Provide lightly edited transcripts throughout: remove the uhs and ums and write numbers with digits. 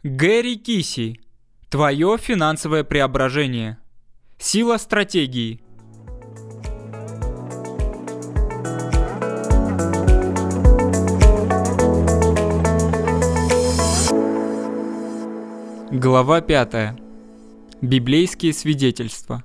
Гэри Киси. Твое финансовое преображение. Сила стратегии. Глава 5. Библейские свидетельства.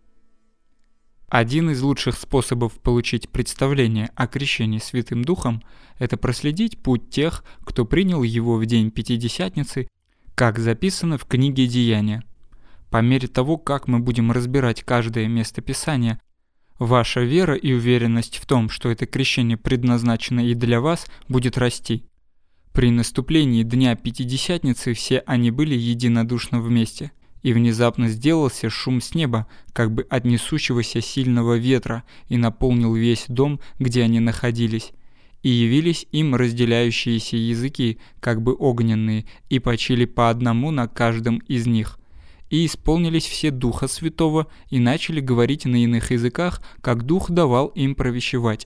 Один из лучших способов получить представление о крещении Святым Духом – это проследить путь тех, кто принял его в день Пятидесятницы, как записано в книге Деяния. По мере того, как мы будем разбирать каждое место Писания, ваша вера и уверенность в том, что это крещение предназначено и для вас, будет расти. При наступлении Дня Пятидесятницы все они были единодушно вместе, и внезапно сделался шум с неба, как бы от несущегося сильного ветра, и наполнил весь дом, где они находились. И явились им разделяющиеся языки, как бы огненные, и почили по одному на каждом из них. И исполнились все Духа Святого, и начали говорить на иных языках, как Дух давал им провещевать.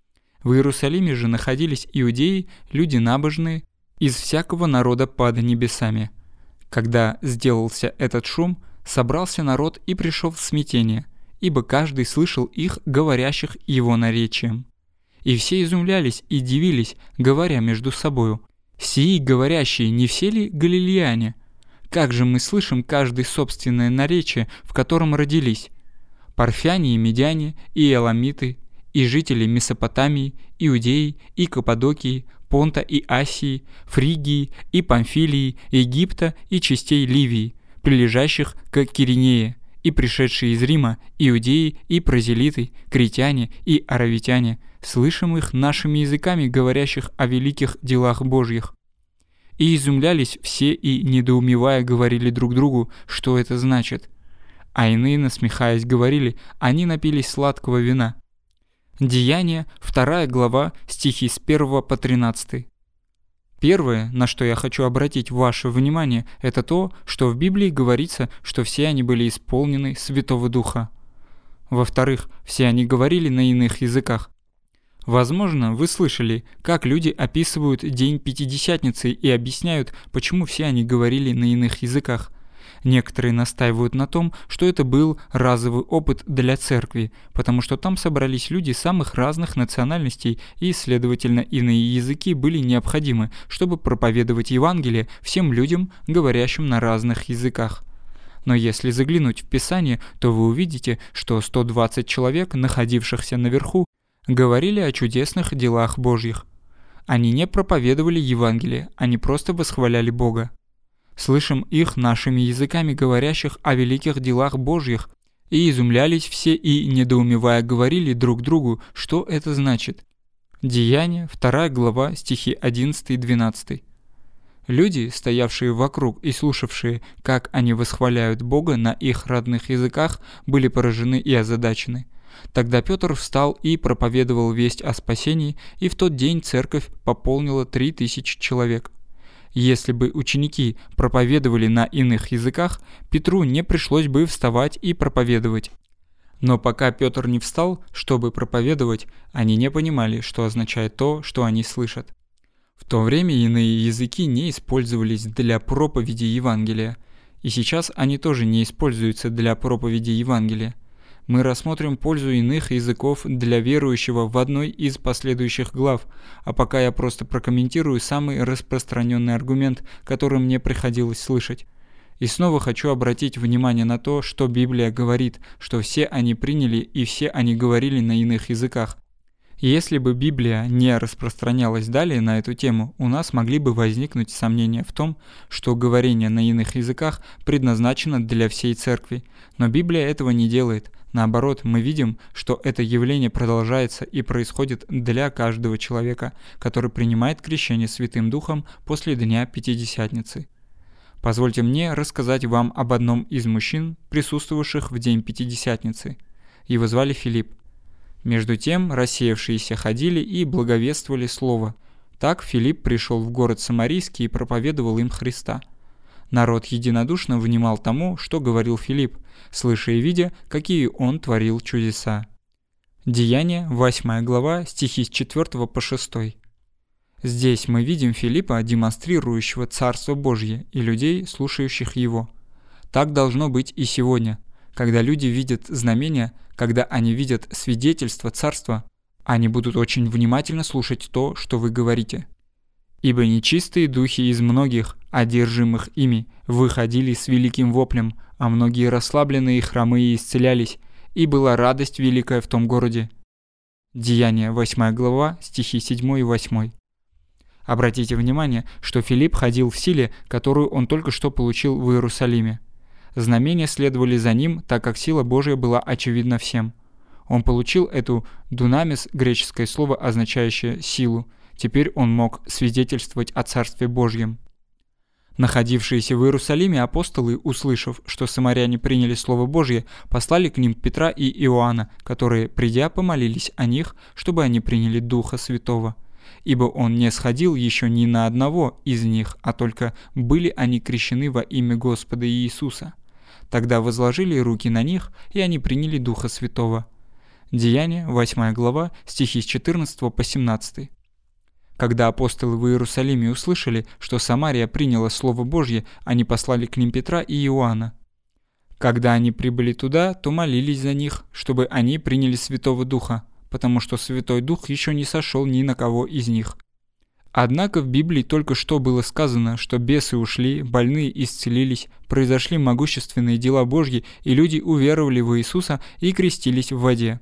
В Иерусалиме же находились иудеи, люди набожные, из всякого народа под небесами. Когда сделался этот шум, собрался народ и пришел в смятение, ибо каждый слышал их, говорящих его наречием. И все изумлялись и дивились, говоря между собою: «Сии говорящие не все ли галилеяне? Как же мы слышим каждый собственное наречие, в котором родились? Парфяне и медяне, и эламиты, и жители Месопотамии, Иудеи, и Каппадокии, Понта и Асии, Фригии и Памфилии, Египта и частей Ливии, прилежащих к Киринее, и пришедшие из Рима, иудеи и прозелиты, критяне и аравитяне, слышим их нашими языками, говорящих о великих делах Божьих». И изумлялись все и, недоумевая, говорили друг другу, что это значит. А иные, насмехаясь, говорили: они напились сладкого вина. Деяния, 2 глава, стихи с 1 по 13. Первое, на что я хочу обратить ваше внимание, это то, что в Библии говорится, что все они были исполнены Святого Духа. Во-вторых, все они говорили на иных языках. Возможно, вы слышали, как люди описывают День Пятидесятницы и объясняют, почему все они говорили на иных языках. Некоторые настаивают на том, что это был разовый опыт для церкви, потому что там собрались люди самых разных национальностей, и, следовательно, иные языки были необходимы, чтобы проповедовать Евангелие всем людям, говорящим на разных языках. Но если заглянуть в Писание, то вы увидите, что 120 человек, находившихся наверху, говорили о чудесных делах Божьих. Они не проповедовали Евангелие, они просто восхваляли Бога. Слышим их нашими языками, говорящих о великих делах Божьих, и изумлялись все и, недоумевая, говорили друг другу, что это значит. Деяния, 2 глава, стихи 11 и 12. Люди, стоявшие вокруг и слушавшие, как они восхваляют Бога на их родных языках, были поражены и озадачены. Тогда Петр встал и проповедовал весть о спасении, и в тот день церковь пополнила 3000 человек. Если бы ученики проповедовали на иных языках, Петру не пришлось бы вставать и проповедовать. Но пока Петр не встал, чтобы проповедовать, они не понимали, что означает то, что они слышат. В то время иные языки не использовались для проповеди Евангелия, и сейчас они тоже не используются для проповеди Евангелия. Мы рассмотрим пользу иных языков для верующего в одной из последующих глав, а пока я просто прокомментирую самый распространенный аргумент, который мне приходилось слышать. И снова хочу обратить внимание на то, что Библия говорит, что все они приняли и все они говорили на иных языках. Если бы Библия не распространялась далее на эту тему, у нас могли бы возникнуть сомнения в том, что говорение на иных языках предназначено для всей церкви. Но Библия этого не делает. Наоборот, мы видим, что это явление продолжается и происходит для каждого человека, который принимает крещение Святым Духом после Дня Пятидесятницы. Позвольте мне рассказать вам об одном из мужчин, присутствовавших в День Пятидесятницы. Его звали Филипп. Между тем рассеявшиеся ходили и благовествовали Слово. Так Филипп пришел в город Самарийский и проповедовал им Христа. Народ единодушно внимал тому, что говорил Филипп, слыша и видя, какие он творил чудеса. Деяния, 8 глава, стихи с 4 по 6. Здесь мы видим Филиппа, демонстрирующего Царство Божье, и людей, слушающих его. Так должно быть и сегодня, когда люди видят знамения, когда они видят свидетельство Царства, они будут очень внимательно слушать то, что вы говорите. Ибо нечистые духи из многих, одержимых ими, выходили с великим воплем, а многие расслабленные и хромые исцелялись, и была радость великая в том городе. Деяния, 8 глава, стихи 7 и 8. Обратите внимание, что Филипп ходил в силе, которую он только что получил в Иерусалиме. Знамения следовали за ним, так как сила Божия была очевидна всем. Он получил эту «дунамис», греческое слово, означающее «силу». Теперь он мог свидетельствовать о Царстве Божьем. Находившиеся в Иерусалиме апостолы, услышав, что самаряне приняли Слово Божье, послали к ним Петра и Иоанна, которые, придя, помолились о них, чтобы они приняли Духа Святого. Ибо он не сходил еще ни на одного из них, а только были они крещены во имя Господа Иисуса. Тогда возложили руки на них, и они приняли Духа Святого. Деяния, 8 глава, стихи с 14 по 17. Когда апостолы в Иерусалиме услышали, что Самария приняла Слово Божье, они послали к ним Петра и Иоанна. Когда они прибыли туда, то молились за них, чтобы они приняли Святого Духа, потому что Святой Дух еще не сошел ни на кого из них. Однако в Библии только что было сказано, что бесы ушли, больные исцелились, произошли могущественные дела Божьи, и люди уверовали в Иисуса и крестились в воде.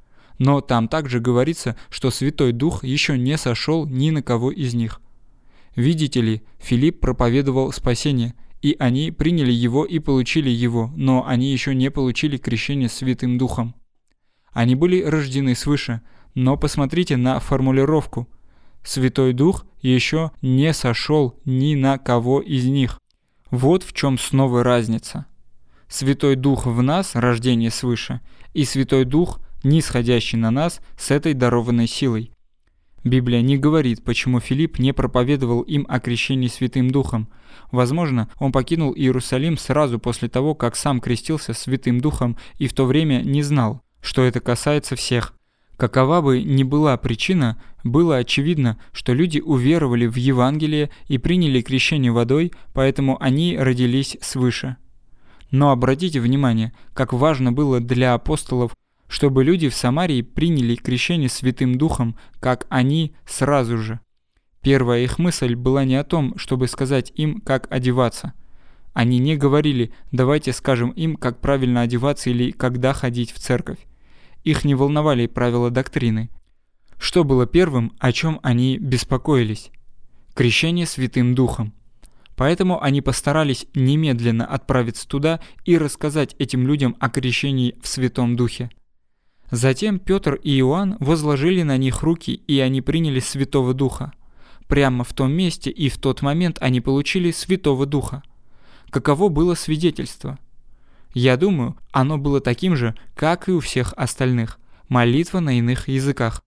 Но там также говорится, что Святой Дух еще не сошел ни на кого из них. Видите ли, Филипп проповедовал спасение, и они приняли его и получили его, но они еще не получили крещение Святым Духом. Они были рождены свыше, но посмотрите на формулировку. Святой Дух еще не сошел ни на кого из них. Вот в чем снова разница. Святой Дух в нас, рождение свыше, и Святой Дух, нисходящий на нас с этой дарованной силой. Библия не говорит, почему Филипп не проповедовал им о крещении Святым Духом. Возможно, он покинул Иерусалим сразу после того, как сам крестился Святым Духом и в то время не знал, что это касается всех. Какова бы ни была причина, было очевидно, что люди уверовали в Евангелие и приняли крещение водой, поэтому они родились свыше. Но обратите внимание, как важно было для апостолов, чтобы люди в Самарии приняли крещение Святым Духом, как они сразу же. Первая их мысль была не о том, чтобы сказать им, как одеваться. Они не говорили «давайте скажем им, как правильно одеваться или когда ходить в церковь». Их не волновали правила доктрины. Что было первым, о чем они беспокоились? Крещение Святым Духом. Поэтому они постарались немедленно отправиться туда и рассказать этим людям о крещении в Святом Духе. Затем Петр и Иоанн возложили на них руки, и они приняли Святого Духа. Прямо в том месте и в тот момент они получили Святого Духа. Каково было свидетельство? Я думаю, оно было таким же, как и у всех остальных – молитва на иных языках.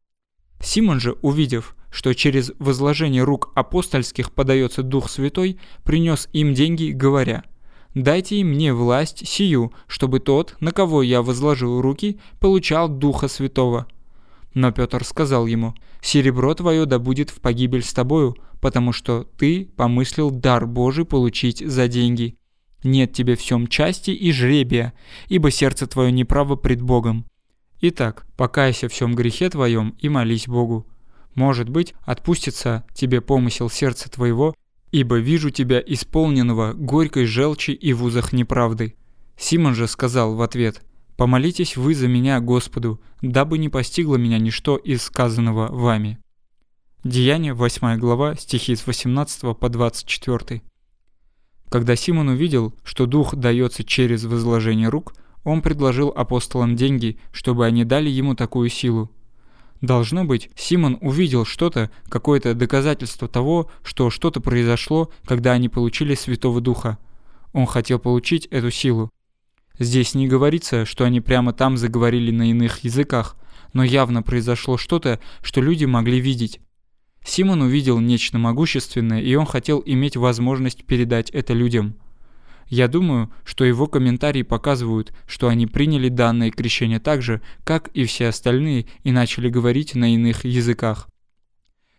Симон же, увидев, что через возложение рук апостольских подается Дух Святой, принес им деньги, говоря: «Дайте им мне власть сию, чтобы тот, на кого я возложил руки, получал Духа Святого». Но Петр сказал ему: «Серебро твое да будет в погибель с тобою, потому что ты помыслил дар Божий получить за деньги. Нет тебе в сем части и жребия, ибо сердце твое неправо пред Богом. Итак, покайся в сем грехе твоем и молись Богу. Может быть, отпустится тебе помысел сердца твоего, ибо вижу тебя исполненного горькой желчи и в узах неправды». Симон же сказал в ответ: «Помолитесь вы за меня Господу, дабы не постигло меня ничто из сказанного вами». Деяния, 8 глава, стихи с 18 по 24. Когда Симон увидел, что Дух дается через возложение рук, он предложил апостолам деньги, чтобы они дали ему такую силу. Должно быть, Симон увидел что-то, какое-то доказательство того, что что-то произошло, когда они получили Святого Духа. Он хотел получить эту силу. Здесь не говорится, что они прямо там заговорили на иных языках, но явно произошло что-то, что люди могли видеть. Симон увидел нечто могущественное, и он хотел иметь возможность передать это людям. Я думаю, что его комментарии показывают, что они приняли данное крещение так же, как и все остальные, и начали говорить на иных языках.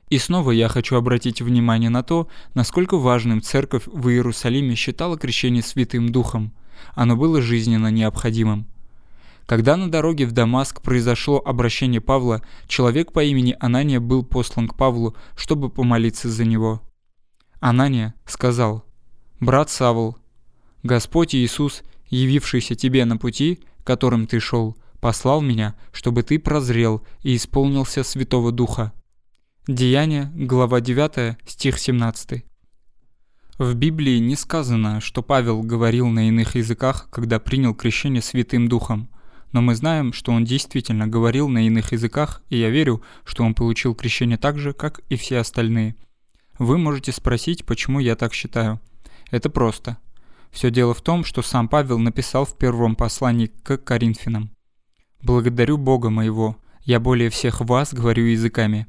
И снова я хочу обратить внимание на то, насколько важным церковь в Иерусалиме считала крещение Святым Духом. Оно было жизненно необходимым. Когда на дороге в Дамаск произошло обращение Павла, человек по имени Анания был послан к Павлу, чтобы помолиться за него. Анания сказал: «Брат Савл, Господь Иисус, явившийся тебе на пути, которым ты шел, послал меня, чтобы ты прозрел и исполнился Святого Духа». Деяния, глава 9, стих 17. В Библии не сказано, что Павел говорил на иных языках, когда принял крещение Святым Духом, но мы знаем, что он действительно говорил на иных языках, и я верю, что он получил крещение так же, как и все остальные. Вы можете спросить, почему я так считаю. Это просто. Все дело в том, что сам Павел написал в первом послании к Коринфянам: «Благодарю Бога моего, я более всех вас говорю языками».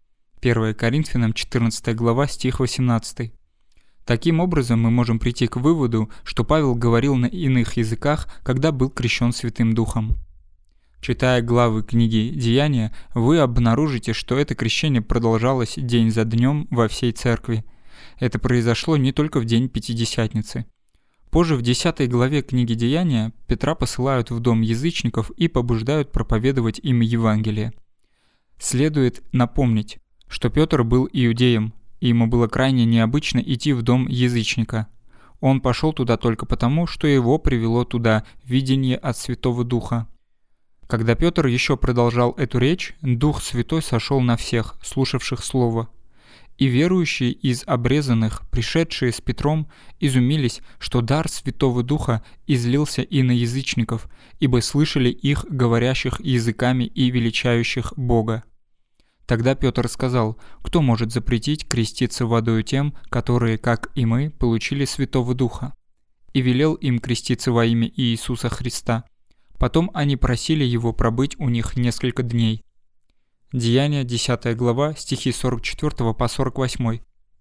1 Коринфянам 14 глава, стих 18. Таким образом, мы можем прийти к выводу, что Павел говорил на иных языках, когда был крещен Святым Духом. Читая главы книги «Деяния», вы обнаружите, что это крещение продолжалось день за днем во всей церкви. Это произошло не только в день Пятидесятницы. Позже в 10 главе книги «Деяния» Петра посылают в дом язычников и побуждают проповедовать им Евангелие. Следует напомнить, что Петр был иудеем, и ему было крайне необычно идти в дом язычника. Он пошел туда только потому, что его привело туда видение от Святого Духа. Когда Петр еще продолжал эту речь, Дух Святой сошел на всех, слушавших Слово. И верующие из обрезанных, пришедшие с Петром, изумились, что дар Святого Духа излился и на язычников, ибо слышали их, говорящих языками и величающих Бога. Тогда Петр сказал: «Кто может запретить креститься водою тем, которые, как и мы, получили Святого Духа?» И велел им креститься во имя Иисуса Христа. Потом они просили его пробыть у них несколько дней. Деяния, 10 глава, стихи 44 по 48.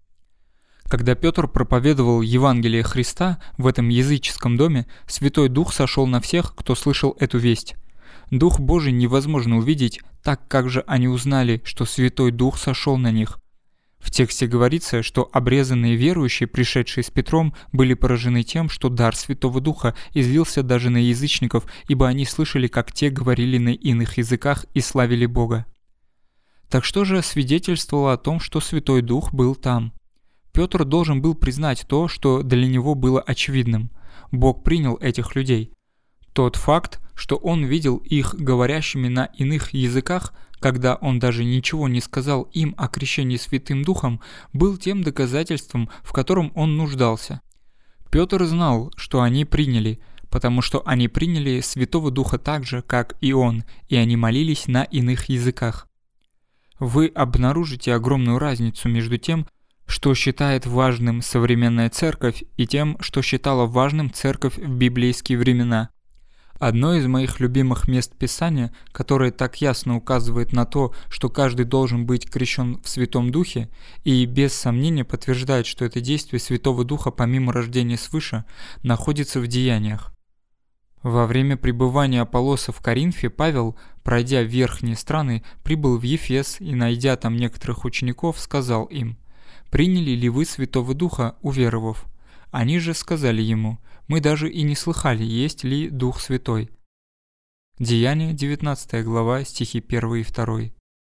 Когда Петр проповедовал Евангелие Христа в этом языческом доме, Святой Дух сошел на всех, кто слышал эту весть. Дух Божий невозможно увидеть, так как же они узнали, что Святой Дух сошел на них. В тексте говорится, что обрезанные верующие, пришедшие с Петром, были поражены тем, что дар Святого Духа излился даже на язычников, ибо они слышали, как те говорили на иных языках и славили Бога. Так что же свидетельствовало о том, что Святой Дух был там? Петр должен был признать то, что для него было очевидным. Бог принял этих людей. Тот факт, что он видел их говорящими на иных языках, когда он даже ничего не сказал им о крещении Святым Духом, был тем доказательством, в котором он нуждался. Петр знал, что они приняли, потому что они приняли Святого Духа так же, как и он, и они молились на иных языках. Вы обнаружите огромную разницу между тем, что считает важным современная церковь, и тем, что считала важным церковь в библейские времена. Одно из моих любимых мест Писания, которое так ясно указывает на то, что каждый должен быть крещен в Святом Духе, и без сомнения подтверждает, что это действие Святого Духа помимо рождения свыше, находится в Деяниях. Во время пребывания Аполлоса в Коринфе Павел, пройдя верхние страны, прибыл в Ефес и, найдя там некоторых учеников, сказал им: «Приняли ли вы Святого Духа, уверовав?» Они же сказали ему: «Мы даже и не слыхали, есть ли Дух Святой». Деяния, 19 глава, стихи 1 и 2.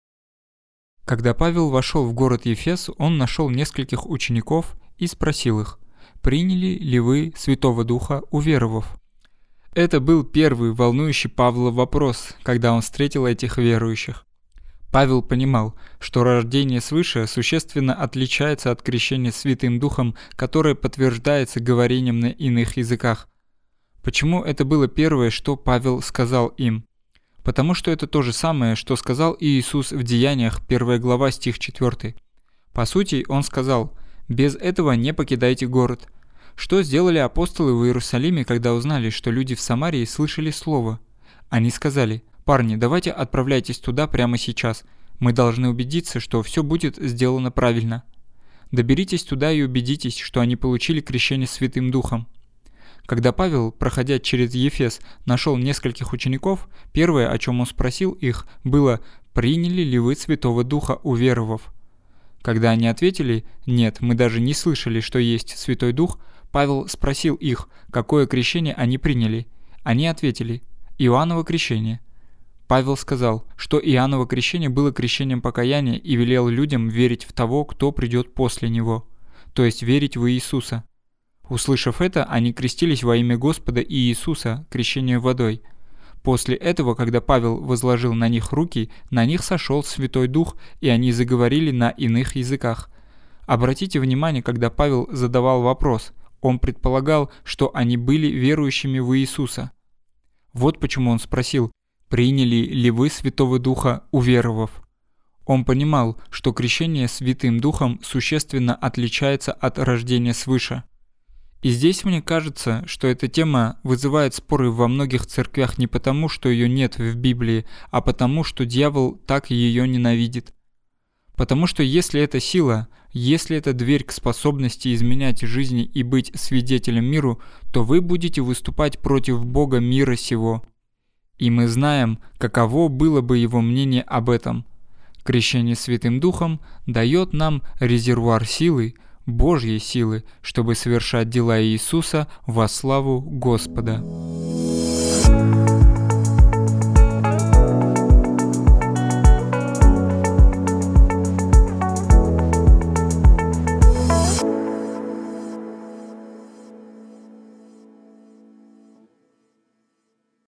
Когда Павел вошел в город Ефес, он нашел нескольких учеников и спросил их: «Приняли ли вы Святого Духа, уверовав?» Это был первый волнующий Павла вопрос, когда он встретил этих верующих. Павел понимал, что рождение свыше существенно отличается от крещения Святым Духом, которое подтверждается говорением на иных языках. Почему это было первое, что Павел сказал им? Потому что это то же самое, что сказал Иисус в Деяниях, 1 глава, стих 4. По сути, он сказал: «Без этого не покидайте город». Что сделали апостолы в Иерусалиме, когда узнали, что люди в Самарии слышали Слово? Они сказали: «Парни, давайте отправляйтесь туда прямо сейчас. Мы должны убедиться, что все будет сделано правильно». Доберитесь туда и убедитесь, что они получили крещение Святым Духом. Когда Павел, проходя через Ефес, нашел нескольких учеников, первое, о чем он спросил их, было: «Приняли ли вы Святого Духа, уверовав?» Когда они ответили «нет, мы даже не слышали, что есть Святой Дух», Павел спросил их, какое крещение они приняли. Они ответили «Иоанново крещение». Павел сказал, что Иоанново крещение было крещением покаяния и велел людям верить в того, кто придет после него, то есть верить в Иисуса. Услышав это, они крестились во имя Господа Иисуса крещением водой. После этого, когда Павел возложил на них руки, на них сошел Святой Дух, и они заговорили на иных языках. Обратите внимание, когда Павел задавал вопрос, он предполагал, что они были верующими в Иисуса. Вот почему он спросил, «Приняли ли вы Святого Духа, уверовав?» Он понимал, что крещение Святым Духом существенно отличается от рождения свыше. И здесь мне кажется, что эта тема вызывает споры во многих церквях не потому, что ее нет в Библии, а потому, что дьявол так ее ненавидит. Потому что если это сила, если это дверь к способности изменять жизни и быть свидетелем миру, то вы будете выступать против Бога мира сего. И мы знаем, каково было бы его мнение об этом. Крещение Святым Духом дает нам резервуар силы, Божьей силы, чтобы совершать дела Иисуса во славу Господа.